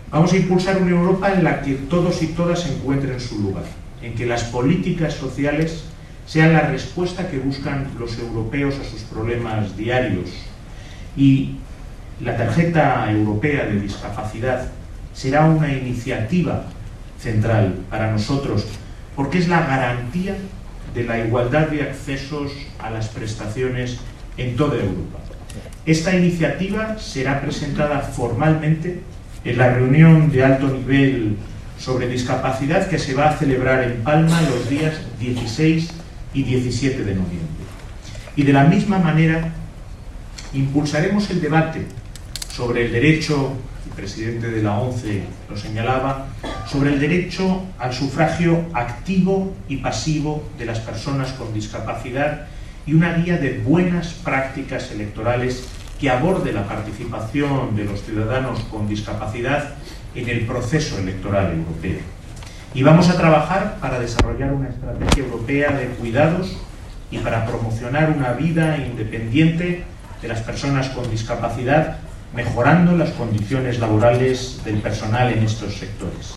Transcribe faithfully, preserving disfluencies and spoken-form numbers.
Vamos a impulsar una Europa en la que todos y todas encuentren su lugar, en que las políticas sociales sean la respuesta que buscan los europeos a sus problemas diarios. Y la tarjeta europea de discapacidad será una iniciativa central para nosotros, porque es la garantía de la igualdad de accesos a las prestaciones en toda Europa. Esta iniciativa será presentada formalmente en la reunión de alto nivel sobre discapacidad que se va a celebrar en Palma los días dieciséis y diecisiete de noviembre. Y de la misma manera impulsaremos el debate sobre el derecho, el presidente de la ONCE lo señalaba, sobre el derecho al sufragio activo y pasivo de las personas con discapacidad y una guía de buenas prácticas electorales que aborde la participación de los ciudadanos con discapacidad en el proceso electoral europeo. Y vamos a trabajar para desarrollar una estrategia europea de cuidados y para promocionar una vida independiente de las personas con discapacidad, mejorando las condiciones laborales del personal en estos sectores.